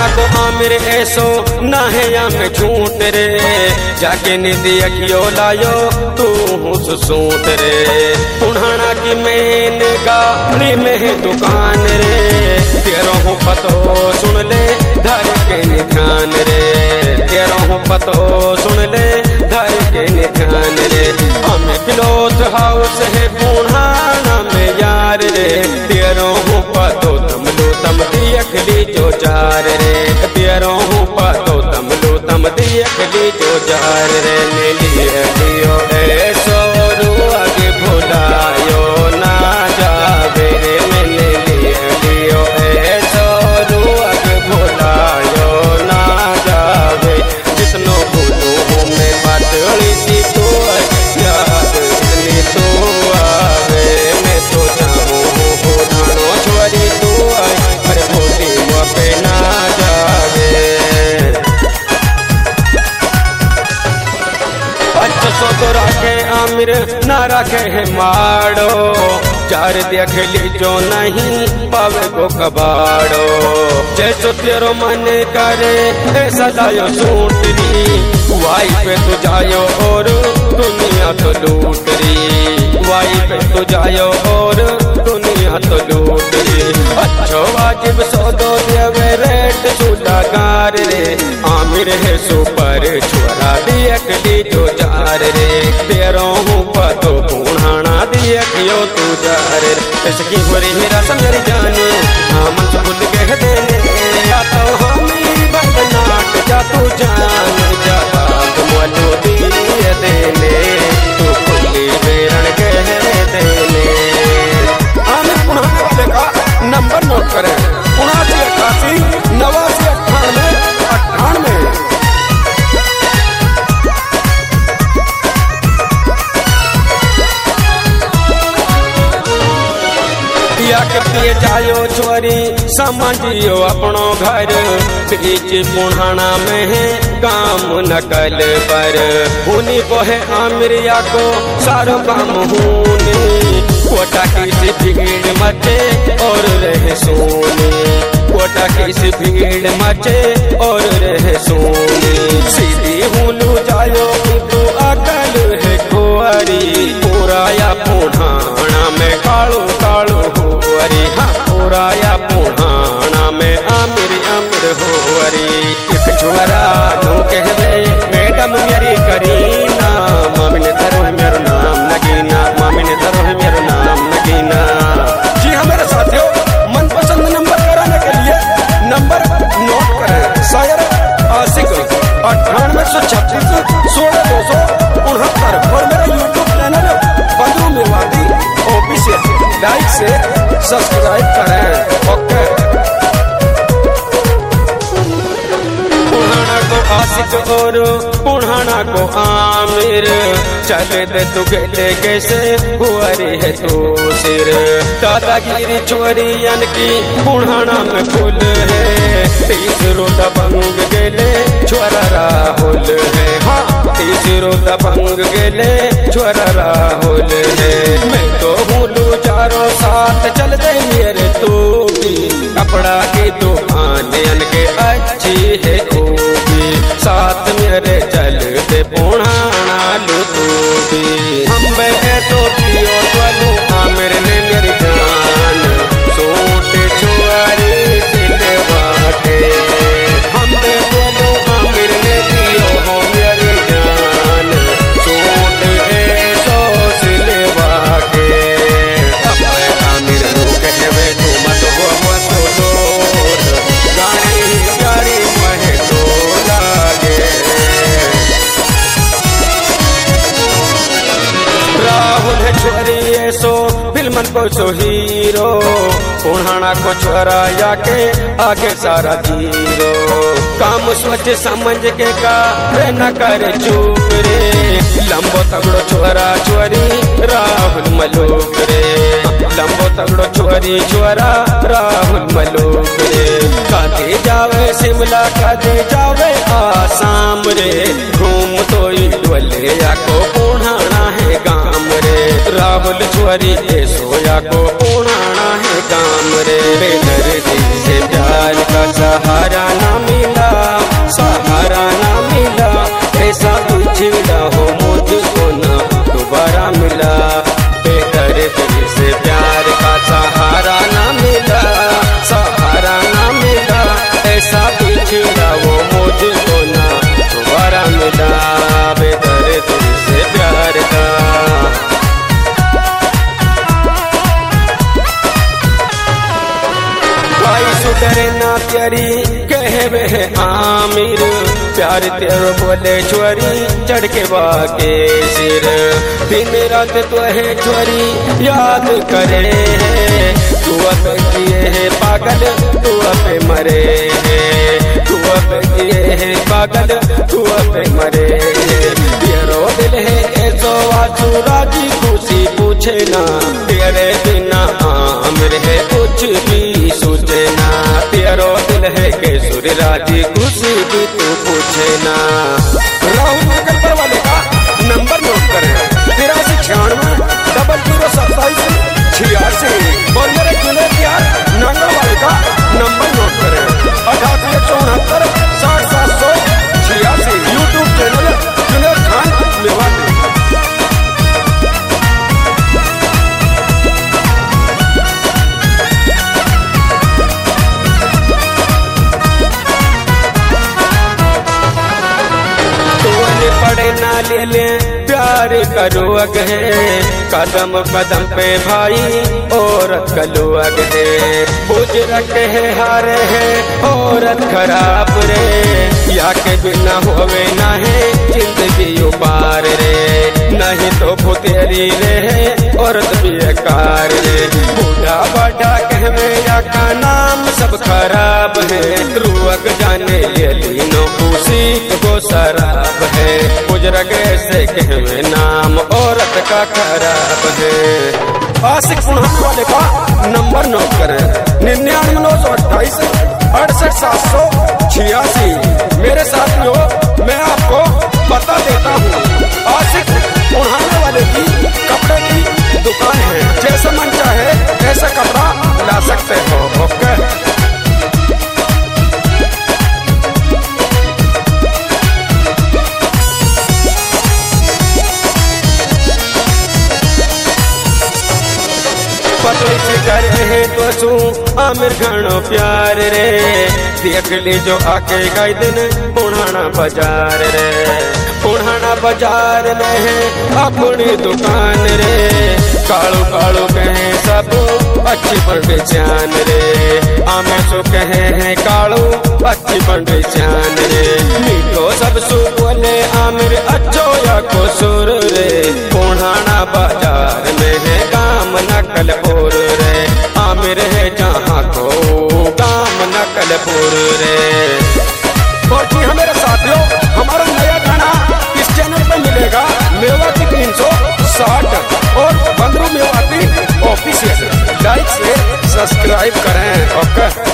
पुणाना को आमिर ऐसो ना है या में झूठ रे, जाके निधि अखियो लायो तू सूट रे। पुणाना की मेन गाड़ी में है दुकान रे, तेरो हूँ पतो सुन ले धर के निधान रे, तेरो हूँ पतो सुन ले धर के निधान रे। हमें क्लॉथ हाउस है पुणाना में यार रे, तेरो हूँ पतो तम लो तम दियखली जो जार रे, तेरो हूँ पतो तम लो तम दियखली जो जार रे। मिलिए लियो ऐसो आगे भुलायो ना जावे रे, मिले लियो ऐसो आगे भुलायो ना जावे। जिसनो भूलू हूँ मैं बातड़ी सी तो याद इतनी तो आवे, मैं तो चाहूँ पुणानो छोरी तो आए पर भोली मुँह पे ना जावे। अच्छा सो तो राखे आमिर ना राखे है माड़ो, चार देखली जो नहीं पावे को कबाड़ो। जैसो तेरो मन करे ऐसा दायो सूटरी, वाई पे तू जायो और दुनिया तो लूट री, वाई पे तू जायो और दुनिया तो लूट री। अच्छो वाजिब सौदो देवे रेट चूल्हा गार रे, आमिर है सुपर छोरा दियखली जो जार रे, तेरो हूँ पतो पुणाना दियखियो तू जार रे। इसकी हुरी मेरा समझ जाने हाँ मन से भूल के देने, या तो हमी बदनाट जा तू जान जा मोलो दिए देने, तू खुली बेरण कह देने। आमिर पुणाना वाले का नंबर नोट करें 79 89 98 98। या के जायो छोरी समझियो अपनो घर, बीच पुणाना में है काम नकल पर, हुनी को है आमिरिया को सारो काम हुनी। कोटा की भीड़ मचे और रहे सोनी, कोटा की भीड़ मचे और रहे सोनी। सीधी हुलू जायो तो अकल है कुंवरी, पूरा या पुणाना में कालू कालू हुअरी, हाँ पूरा या पुणाना में आमिर आमिर हुअरी। एक छोरा नो कह दे मैडम मेरी करीना, मामी ने धरो है मेरा नाम नगीना, मामी ने धरो है मेरा नाम नगीना। जी हाँ मेरे साथियों, मनपसंद नंबर कराने के लिए नंबर नोट करें शायर आशिक 9836 16 269 और मेरा यूट्यूब चैनल बंधु मेवाती ऑफिशियल, लाइक से सब्सक्राइब करें। ओके। पुणाना को आशिक और पुणाना को आमिर, चले दे तू गेले कैसे हुआरी है तू सिर। दादागिरी छोरी यान की पुणाना में फूल है, 30 रोटा बंग गेले छोरा राहुल है, हाँ 30 रोटा बंग गेले छोरा राहुल है। मैं तो भूलू चारों साथ चल दे मेरे तू भी, कपड़ा की दुकान के अच्छी है खूबी, साथ मेरे चल दे पुणाना लू तू भी। हम बे तो पियो चलू आमिर ने मेरी जान, सूट छुआरी सिले बाटे। हम बे बोलो आमिर ने पियो हो मेरी जान, सूट ऐसो सिले बाटे। अब आमिर नु कहवे तू मत हो मत लोर, गाड़ी प्यारी महे तो लागे। राहुल है छोरी ऐसो फिल्मन को सो हीरो, पुणाना को छोरा याके आगे सारा जीरो। काम सोच समझ के का न करे चूप रे, लंबो तगड़ो छोरा छोरी राहुल मलूक रे, लंबो तगड़ो छोरी छोरा राहुल मलूक रे। कदे जावे शिमला कदे जावे आसाम रे, घूम तो डोले या को पुणाना है गाम रे। राहुल छोरी सोया को पुणाना है गाम रे, बेदर्दी से प्यार का सहारा ना डरे ना प्यारी कहवे है आमिर, प्यार तेरो बोले छोरी चढ़ के बाके सिर। दिन रात तो है छोरी याद करे है, तू अब किए है पागल तू अब मरे है, तू अब किए है पागल तू अब मरे है। तेरो दिल है ऐसो आंसू राजी खुशी पूछे ना, तेरे बिना आमिर है कुछ भी सूझे ना। तेरो दिल है केसुर राजी खुशी भी तू पूछे ना। राहुल नगर वाले का नंबर नोट करें 830027 और मेरे जुनेद यार नांगा वाले का नंबर नोट करें 88 169 60 786। YouTube channel Juned Khan Mewati. पड़े ना ले ले प्यार करो अगे, कदम कदम पे भाई औरत कलो अगे। बुझ रखे है हारे है औरत खराब रे, या के बिना होवे ना है जिंदगी उपार रे। नहीं तो भुतेरी रे है औरत बेकार रे, बूढ़ा बाटा कहवे या का नाम सब खराब है। रुअक जाने ये लीनो खुशी को शराब है, बुजुर्ग से कहवे नाम औरत का खराब है। आशिक पुनः वाले का नंबर नोट करें 99 928 68 786। मेरे साथियों मैं आपको बता देता हूँ, आशिक पुनः वाले की कपड़े की दुकान है, जैसा मन चाहे ऐसा कपड़ा ला सकते हो। ओके पतली से करे है तो सू आमिर घणो प्यार रे, देख ली जो आके गई दिन पुराना बाजार रे। पुराना बाजार में है अपनी दुकान रे, कालू कालू कहे सब अच्छी पहचान रे। आमे सो कहे हैं कालू अच्छी पहचान रे, मीठो सब सु बोले आमिर अच्छो या को सुर रे। पुराना बाजार में है काम नकलपुर रे, आमिर है जहाँ को काम नकलपुर रे। और जी हाँ मेरे साथियों, हमारा नया गाना इस चैनल पर मिलेगा मेवाती 360 और बंदरू मेवाती ऑफिशियल। लाइक से सब्सक्राइब करें। ओके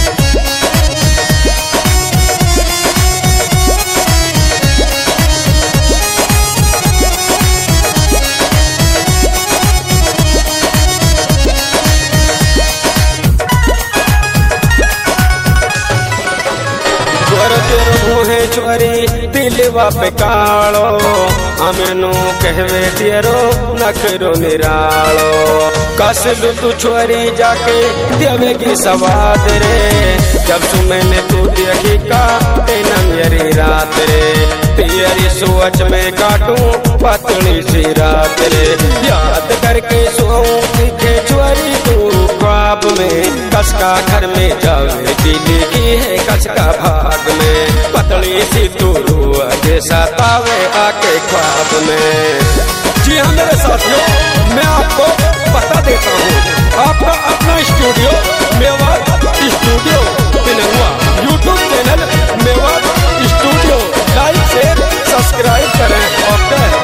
है छोरी दिलवा पे कालो, अमेनु कहवे तेरो नखरो निरालो। कसलू तू छोरी जाके देवेगी सवाद रे, जब मैंने तू देखी का तेना मेरी रात रे। तेरी सोच में काटूं पतली सी रात रे, याद करके सोऊं दिखे छोरी तू ख्वाब में। कसका घर में जावे दिली की है कसका भाग में, पतली सी तू रुआ जैसा तावे आके ख्वाब में। जी हाँ मेरे साथियों, मैं आपको बता देता हूँ, आपका अपना studio Mewat studio Pinangwa, YouTube channel Mewat studio. Like share subscribe करें। और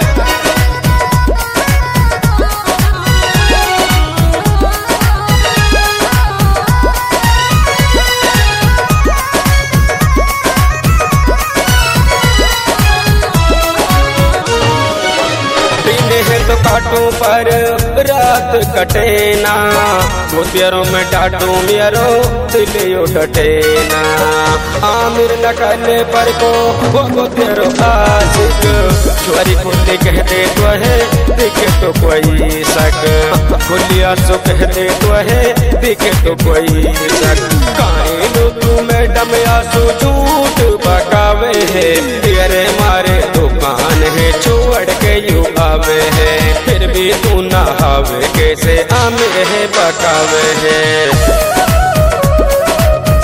तो काटूं पर रात कटे ना, गोतियरों में डाटूं मेरो दिलियो डटे ना। आमिर नकले पर को वो गोतियरो आशिक, छोरी खुली कहते तो है दिखे तो कोई शक। खुलिया सो कहते तो है दिखे तो कोई शक। काहे तू मैडम आंसू झूठ बकावे है, तेरे मारे दुकान है छोड़ के यू आवे है। फिर भी तू ना आवे कैसे आमिर है बकावे है।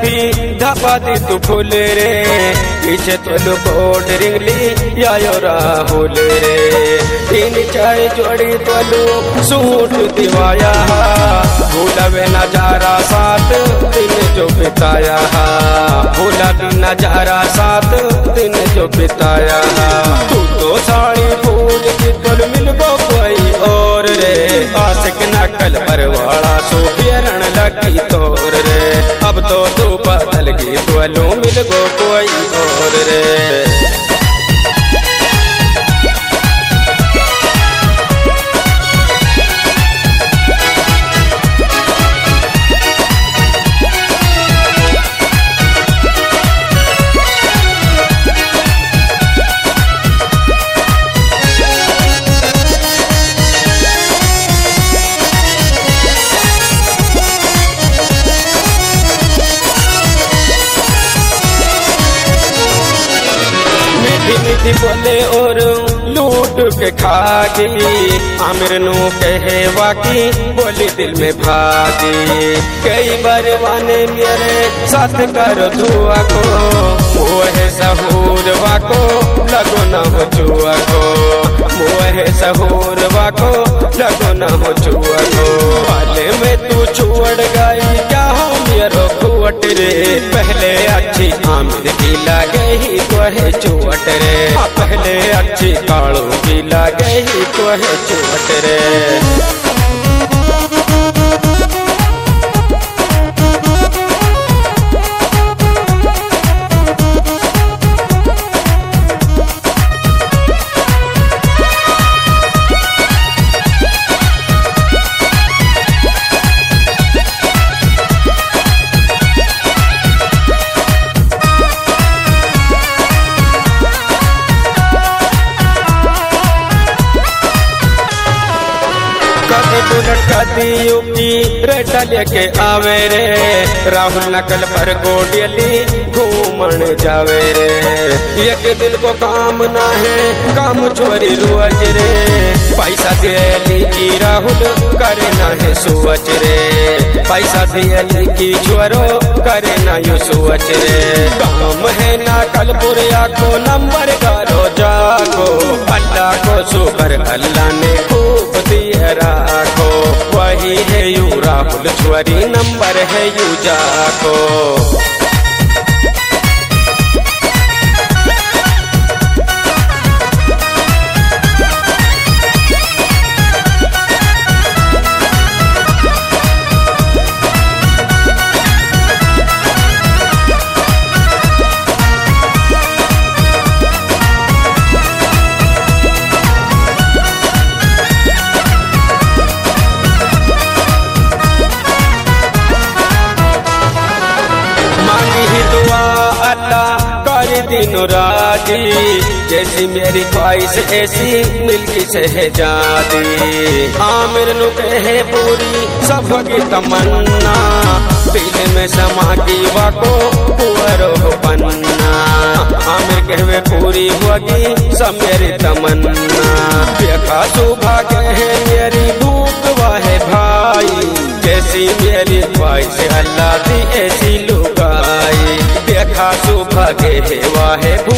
बर्फी धपा दी तू फूल रे पीछे तो कोट रिंगली यायो राहुल रे तीन चाय जोड़ी तोलू सूट दिवाया भूलवे नजारा सात दिन जो बिताया भूला नजारा सात दिन जो बिताया तू तो साड़ी फूल की तोल मिल गो कोई और रे आशिक नकल परवाड़ा सो फेरण लगी तोर रे अब तो तू बदल गई तोलू मिल गो कोई और रे मीठी बोले और लूट के खागी आमिर नू कहे वाकी बोली दिल में भागी कई बार वाने मेरे साथ करो दुआ को मोहे सहूर वाको लगो न हो जुआ को मोहे सहूर वाको लगो न हो जुआ को पाले में तू छोड़ गई क्या हो मेरो खुवट रे पहले अच्छी आमिर की लगे ही तो है चुवट रे पहले अच्छी कालू की लगे ही तो है चुवट रे की रेटा लेके आवे रे राहुल नकल पर गोडियली घूमन जावे रे एक दिन को काम ना है काम छोरी रोज रे पैसा दियली की राहुल करे ना है सोच रे पैसा दियली की छोरो करे ना यो सोच रे काम है ना कलपुरिया को नंबर करो जागो अल्लाह को शुक्र अल्लाह ने खूब दिया राखो वही है यू राहुल छोरी नंबर है यू जाको दिनों राजी जैसी मेरी ख्वाहिश ऐसी मिलकी शहजादी आमिर नु कहे पूरी सबकी तमन्ना दिल में समा की वाको पुअरो पन्ना आमिर कहे पूरी होगी सब मेरी तमन्ना देखा सुबह कहे मेरी भूख वाहे भाई जैसी मेरी ख्वाहिश अल्लाह दी ऐसी लुगाई देखा सुबह के वाहे